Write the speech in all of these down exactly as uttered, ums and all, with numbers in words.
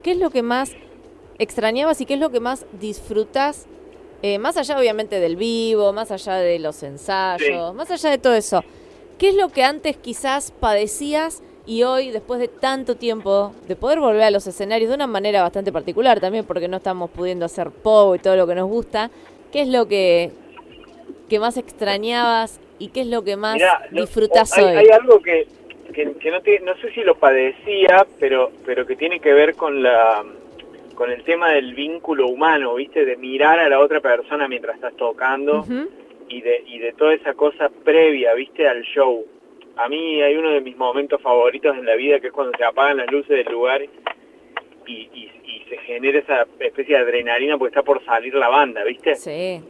¿Qué es lo que más extrañabas y qué es lo que más disfrutás? Eh, más allá obviamente del vivo, más allá de los Sí, ensayos, más allá de todo eso. ¿Qué es lo que antes quizás padecías y hoy, después de tanto tiempo, de poder volver a los escenarios de una manera bastante particular también, porque no estamos pudiendo hacer pop y todo lo que nos gusta, qué es lo que, que más extrañabas y qué es lo que más mirá, no, o- disfrutás hay, hay hoy? algo que, que, que no, te- no sé si lo padecía, pero, pero que tiene que ver con la con el tema del vínculo humano, ¿viste? De mirar a la otra persona mientras estás tocando Ujú. y de, y de toda esa cosa previa, ¿viste? Al show. A mí hay uno de mis momentos favoritos en la vida que es cuando se apagan las luces del lugar y, y, y se genera esa especie de adrenalina porque está por salir la banda, ¿viste? Sí.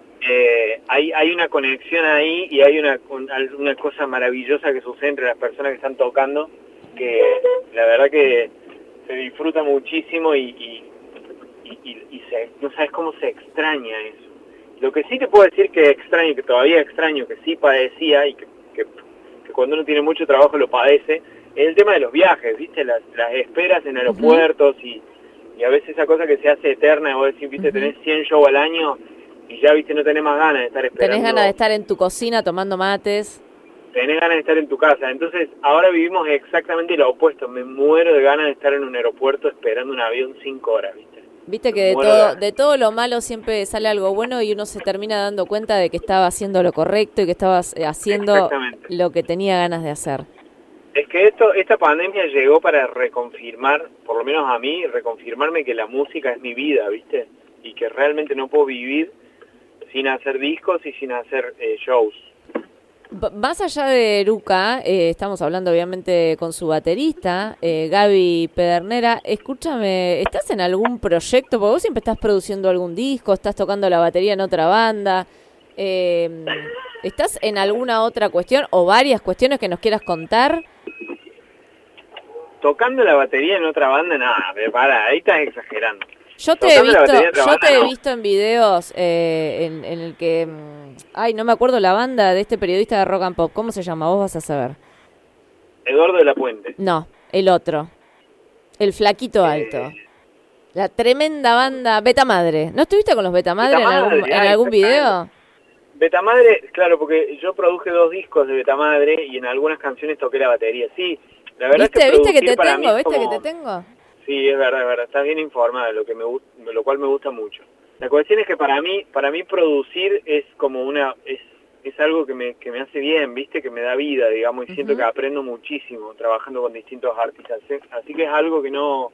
Eh, hay, hay una conexión ahí y hay una, una cosa maravillosa que sucede entre las personas que están tocando que la verdad que se disfruta muchísimo y, y, y, y, y se, no sabes cómo se extraña eso. Lo que sí te puedo decir que extraño, que todavía extraño, que sí padecía y que, que, que cuando uno tiene mucho trabajo lo padece, es el tema de los viajes, ¿viste? Las, las esperas en Ujú, aeropuertos y, y a veces esa cosa que se hace eterna, vos decís, ¿viste? ujú. Tenés cien shows al año y ya, ¿viste? No tenés más ganas de estar ¿Tenés ganas de esperando, estar en tu cocina tomando mates? tenés ganas de estar en tu casa. Entonces, ahora vivimos exactamente lo opuesto. Me muero de ganas de estar en un aeropuerto esperando un avión cinco horas, ¿viste? Viste Me que de muero de todo, ganas. de todo lo malo siempre sale algo bueno y uno se termina dando cuenta de que estaba haciendo lo correcto y que estabas eh, haciendo Exactamente. lo que tenía ganas de hacer. Es que esto, esta pandemia llegó para reconfirmar, por lo menos a mí, reconfirmarme que la música es mi vida, ¿viste? Y que realmente no puedo vivir sin hacer discos y sin hacer eh, shows. B- más allá de Eruca, eh, estamos hablando obviamente con su baterista, eh, Gaby Pedernera. Escúchame, ¿estás en algún proyecto? Porque vos siempre estás produciendo algún disco, estás tocando la batería en otra banda. Eh, ¿Estás en alguna otra cuestión o varias cuestiones que nos quieras contar? Tocando la batería en otra banda, nada, me para, ahí estás exagerando. Yo te he Tocando la visto, batería en otra yo banda, te he no. visto en videos eh, en, en el que, mm, ay, no me acuerdo la banda de este periodista de rock and pop. ¿Cómo se llama? Vos vas a saber. Eduardo de la Puente. No, el otro, el flaquito Eh, alto. La tremenda banda Beta Madre. ¿No estuviste con los Beta Madre en algún Betamadre, en ah, algún exactamente. video? Betamadre, claro, porque yo produje dos discos de Betamadre y en algunas canciones toqué la batería. Sí, la verdad es que ¿Viste? ¿Viste que producir te para mí tengo? es ¿Viste que te como... tengo? Sí, es verdad, es verdad, estás bien informada, lo que me gusta, lo cual me gusta mucho. La cuestión es que para mí, para mí producir es como una, es, es algo que me, que me hace bien, viste, que me da vida, digamos, y siento que Ujú. aprendo muchísimo trabajando con distintos artistas. Así que es algo que no,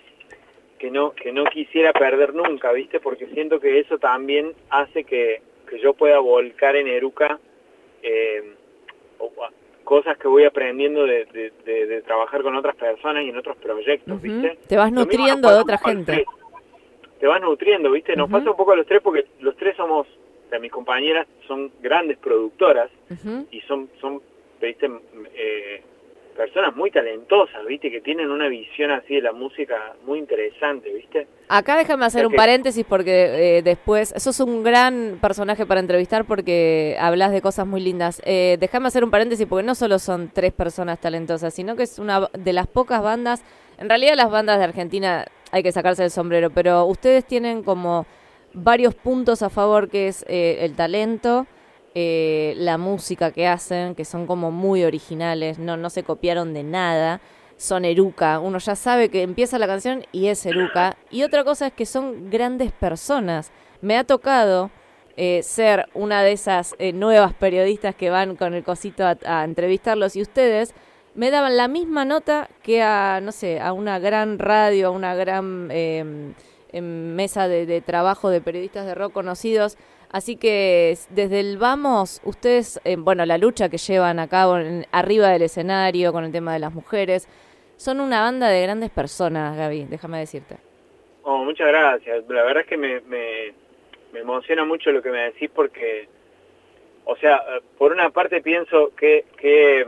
que no, que no quisiera perder nunca, viste, porque siento que eso también hace que, que yo pueda volcar en Eruca eh, o- cosas que voy aprendiendo de, de, de, de trabajar con otras personas y en otros proyectos, Ujú. ¿viste? Te vas Lo mismo nos nutriendo de pasa un otra poco a los gente. tres. Te vas nutriendo, ¿viste? Nos Ujú, pasa un poco a los tres porque los tres somos, o sea, mis compañeras son grandes productoras ujú. y son, son ¿viste? Eh, personas muy talentosas, ¿viste? Que tienen una visión así de la música muy interesante, ¿viste? Acá déjame O sea hacer un que paréntesis porque eh, después, sos un gran personaje para entrevistar porque hablas de cosas muy lindas. Eh, déjame hacer un paréntesis porque no solo son tres personas talentosas, sino que es una de las pocas bandas, en realidad las bandas de Argentina hay que sacarse el sombrero, pero ustedes tienen como varios puntos a favor que es eh, el talento, eh, la música que hacen, que son como muy originales, no, no se copiaron de nada, son Eruca, uno ya sabe que empieza la canción y es Eruca. Y otra cosa es que son grandes personas. Me ha tocado eh, ser una de esas eh, nuevas periodistas que van con el cosito a, a entrevistarlos y ustedes me daban la misma nota que a, no sé, a una gran radio, a una gran eh, em, mesa de, de trabajo de periodistas de rock conocidos. Así que desde el vamos, ustedes, eh, bueno, la lucha que llevan a cabo en, arriba del escenario con el tema de las mujeres, son una banda de grandes personas, Gaby, déjame decirte. oh, muchas gracias. La verdad es que me, me, me emociona mucho lo que me decís porque, o sea, por una parte pienso que, que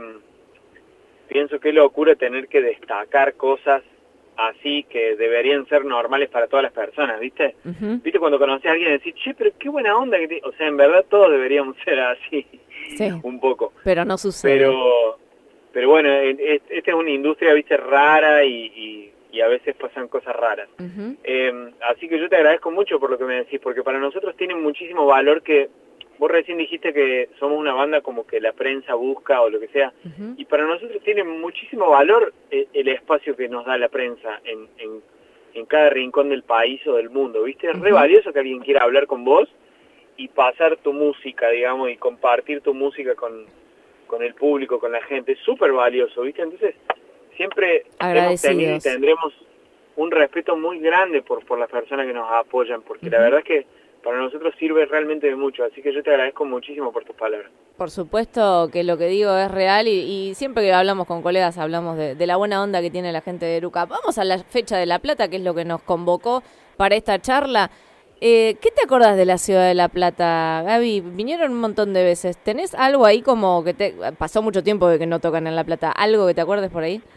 pienso que locura tener que destacar cosas así que deberían ser normales para todas las personas, ¿viste? Ujú. ¿Viste cuando conoces a alguien y decís, che, pero qué buena onda que tiene? O sea, en verdad todos deberíamos ser así, Sí, un poco. pero no sucede. Pero, pero bueno, este es una industria, ¿viste? Rara y, y y a veces pasan cosas raras. Uh-huh. Eh, así que yo te agradezco mucho por lo que me decís, porque para nosotros tiene muchísimo valor que, vos recién dijiste que somos una banda como que la prensa busca o lo que sea, uh-huh. y para nosotros tiene muchísimo valor el, el espacio que nos da la prensa en, en, en cada rincón del país o del mundo, ¿viste? Es uh-huh. re valioso que alguien quiera hablar con vos y pasar tu música, digamos, y compartir tu música con, con el público, con la gente, es súper valioso, ¿viste? Entonces, siempre hemos tenido y tendremos un respeto muy grande por, por las personas que nos apoyan, porque uh-huh. la verdad es que para nosotros sirve realmente de mucho, así que yo te agradezco muchísimo por tus palabras. Por supuesto que lo que digo es real y, y siempre que hablamos con colegas hablamos de, de la buena onda que tiene la gente de Eruca. Vamos a la fecha de La Plata, que es lo que nos convocó para esta charla. Eh, ¿Qué te acordás de la ciudad de La Plata, Gaby? Vinieron un montón de veces. ¿Tenés algo ahí como que te... pasó mucho tiempo de que no tocan en La Plata? ¿Algo que te acuerdes por ahí?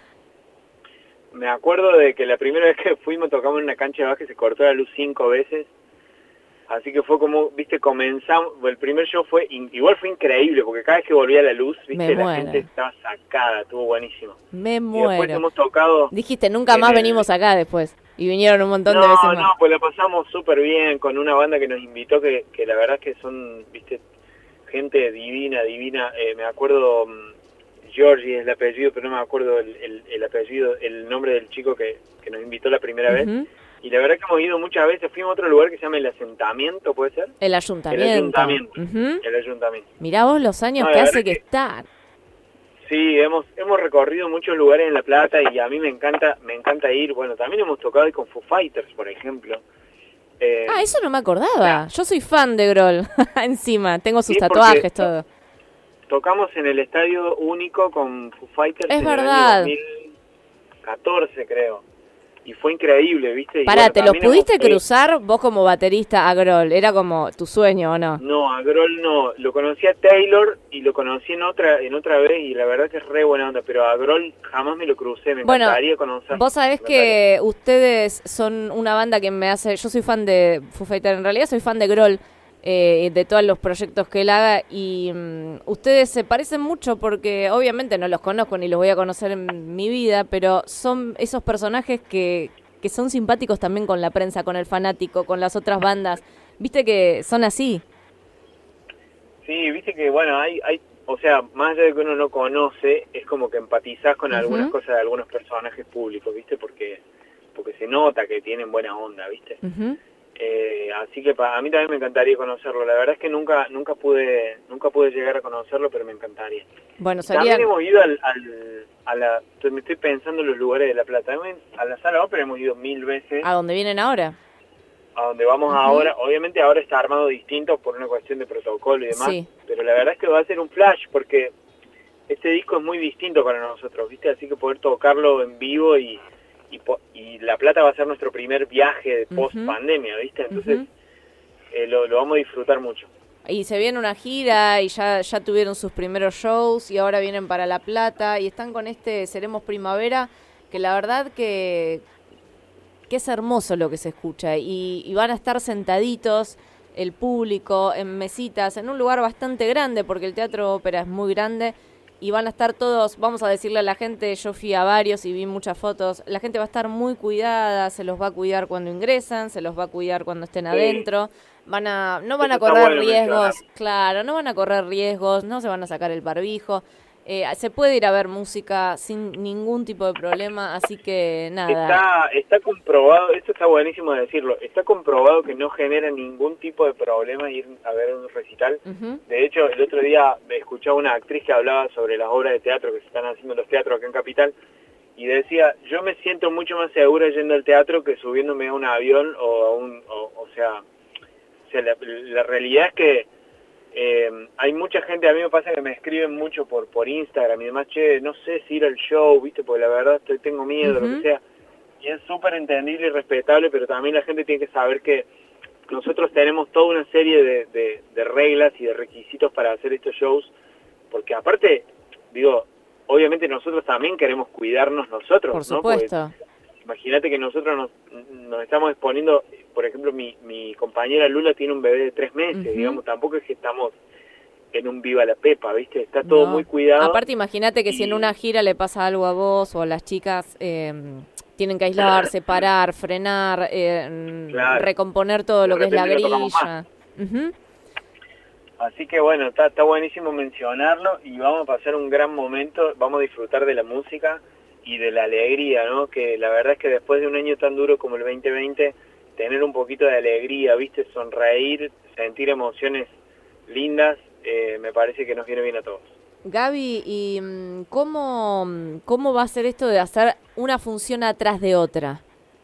Me acuerdo de que la primera vez que fuimos tocamos en una cancha de básquet, se cortó la luz cinco veces. Así que fue como, viste, comenzamos, el primer show fue, igual fue increíble, porque cada vez que volvía la luz, viste, Me la muero. gente estaba sacada, estuvo buenísimo. Me y muero. después hemos tocado... Dijiste, nunca más el... venimos acá después, y vinieron un montón no, de veces más. No, no, pues la pasamos súper bien con una banda que nos invitó, que, que la verdad es que son, viste, gente divina, divina. Eh, me acuerdo, um, Georgie es el apellido, pero no me acuerdo el, el, el apellido, el nombre del chico que, que nos invitó la primera uh-huh. vez. Y la verdad que hemos ido muchas veces, fuimos a otro lugar que se llama El Asentamiento, ¿puede ser? El Ayuntamiento. El Ayuntamiento, uh-huh. el Ayuntamiento. Mirá vos los años no, que hace que, que están. Sí, hemos hemos recorrido muchos lugares en La Plata y a mí me encanta me encanta ir. Bueno, también hemos tocado ahí con Foo Fighters, por ejemplo. Eh, ah, eso no me acordaba. No. Yo soy fan de Grohl, encima, tengo sus sí, tatuajes, todo. Tocamos en el Estadio Único con Foo Fighters es en verdad. el año dos mil catorce, creo. Y fue increíble, ¿viste? Y Pará, bueno, ¿te los pudiste hemos... cruzar vos como baterista a Grohl? ¿Era como tu sueño o no? No, a Grohl no. Lo conocí a Taylor y lo conocí en otra en otra vez y la verdad que es re buena onda, pero a Grohl jamás me lo crucé, me bueno, encantaría conocerlo. Vos sabés que ustedes son una banda que me hace... Yo soy fan de Foo Fighters, en realidad soy fan de Grohl, eh, de todos los proyectos que él haga, y um, ustedes se parecen mucho porque obviamente no los conozco ni los voy a conocer en mi vida, pero son esos personajes que... que son simpáticos también con la prensa, con el fanático, con las otras bandas. ¿Viste que son así? Sí, viste que, bueno, hay, hay o sea, más allá de que uno no conoce, es como que empatizás con uh-huh. algunas cosas de algunos personajes públicos, ¿viste? Porque porque se nota que tienen buena onda, ¿viste? Uh-huh. Eh, así que pa, a mí también me encantaría conocerlo. La verdad es que nunca nunca pude nunca pude llegar a conocerlo, pero me encantaría. Bueno, sería... También hemos ido al, al a la me estoy pensando en los lugares de La Plata. A la Sala Ópera hemos ido mil veces. ¿A dónde vienen ahora? A donde vamos uh-huh. ahora. Obviamente ahora está armado distinto por una cuestión de protocolo y demás. Sí. Pero la verdad es que va a ser un flash porque este disco es muy distinto para nosotros, ¿viste? Así que poder tocarlo en vivo y Y, y La Plata va a ser nuestro primer viaje de post-pandemia, ¿viste? Entonces uh-huh. eh, lo, lo vamos a disfrutar mucho. Y se viene una gira y ya ya tuvieron sus primeros shows y ahora vienen para La Plata y están con este Seremos Primavera, que la verdad que, que es hermoso lo que se escucha. Y, y van a estar sentaditos el público en mesitas, en un lugar bastante grande, porque el Teatro Ópera es muy grande. Y van a estar todos, vamos a decirle a la gente, yo fui a varios y vi muchas fotos, la gente va a estar muy cuidada, se los va a cuidar cuando ingresan, se los va a cuidar cuando estén sí. adentro, van a no van Eso a correr bueno riesgos, mencionar. claro, no van a correr riesgos, no se van a sacar el barbijo, eh, se puede ir a ver música sin ningún tipo de problema, así que nada. Está, está comprobado, esto está buenísimo de decirlo, está comprobado que no genera ningún tipo de problema ir a ver un recital. Uh-huh. De hecho, el otro día escuchaba una actriz que hablaba sobre las obras de teatro que se están haciendo en los teatros acá en Capital y decía, yo me siento mucho más segura yendo al teatro que subiéndome a un avión o a un, o, o sea, o sea la, la realidad es que Eh, hay mucha gente, a mí me pasa que me escriben mucho por por Instagram y demás, che, no sé si ir al show, viste, porque la verdad estoy, tengo miedo, uh-huh. lo que sea, y es súper entendible y respetable, pero también la gente tiene que saber que nosotros tenemos toda una serie de, de, de reglas y de requisitos para hacer estos shows, porque aparte, digo, obviamente nosotros también queremos cuidarnos nosotros, por ¿no? supuesto. Porque imagínate que nosotros nos, nos estamos exponiendo, por ejemplo, mi, mi compañera Lula tiene un bebé de tres meses, uh-huh. digamos, tampoco es que estamos en un viva la pepa, ¿viste? Está todo no. muy cuidado. Aparte, imagínate que y... si en una gira le pasa algo a vos o a las chicas, eh, tienen que aislarse, parar, frenar, eh, Claro. recomponer todo lo De que es la repente no tocamos grilla. Ujú. Así que bueno, está, está buenísimo mencionarlo y vamos a pasar un gran momento, vamos a disfrutar de la música y de la alegría, ¿no? Que la verdad es que después de un año tan duro como el veinte veinte, tener un poquito de alegría, ¿viste? Sonreír, sentir emociones lindas, eh, me parece que nos viene bien a todos. Gaby, ¿y mm, cómo, cómo va a ser esto de hacer una función atrás de otra?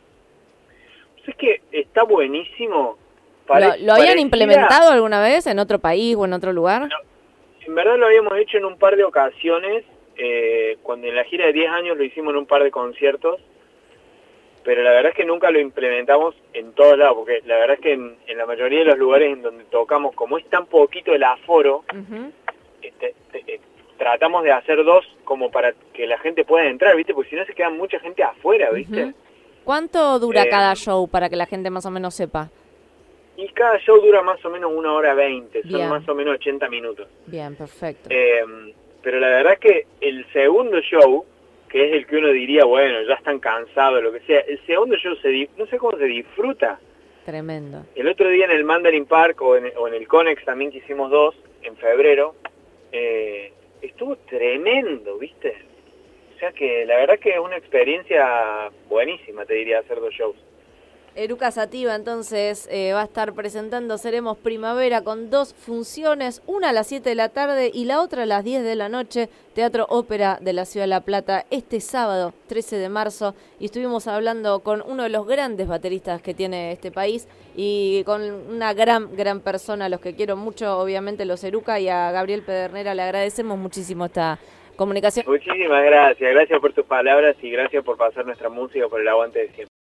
Pues es que está buenísimo. ¿Lo, Pare- lo habían parecía- implementado alguna vez en otro país o en otro lugar? No, en verdad lo habíamos hecho en un par de ocasiones, eh, cuando en la gira de diez años lo hicimos en un par de conciertos, pero la verdad es que nunca lo implementamos en todos lados, porque la verdad es que en, en la mayoría de los lugares en donde tocamos, como es tan poquito el aforo, Ujú. este, te- eh, tratamos de hacer dos como para que la gente pueda entrar, ¿viste? Porque si no se queda mucha gente afuera, ¿viste? Ujú. ¿Cuánto dura Eh, cada show para que la gente más o menos sepa? Y cada show dura más o menos una hora veinte, son Bien. más o menos ochenta minutos. Bien, perfecto. Eh, pero la verdad es que el segundo show, que es el que uno diría, bueno, ya están cansados, lo que sea, el segundo show, se di- no sé cómo se disfruta. Tremendo. El otro día en el Mandarin Park o en, o en el Conex también que hicimos dos, en febrero, eh, estuvo tremendo, ¿viste? O sea que la verdad que es una experiencia buenísima, te diría, hacer dos shows. Eruca Sativa entonces eh, va a estar presentando Seremos Primavera con dos funciones, una a las siete de la tarde y la otra a las diez de la noche, Teatro Ópera de la Ciudad de La Plata, este sábado trece de marzo, y estuvimos hablando con uno de los grandes bateristas que tiene este país y con una gran, gran persona, a los que quiero mucho, obviamente los Eruca, y a Gabriel Pedernera le agradecemos muchísimo esta comunicación. Muchísimas gracias, gracias por tus palabras y gracias por pasar nuestra música, por el aguante de siempre.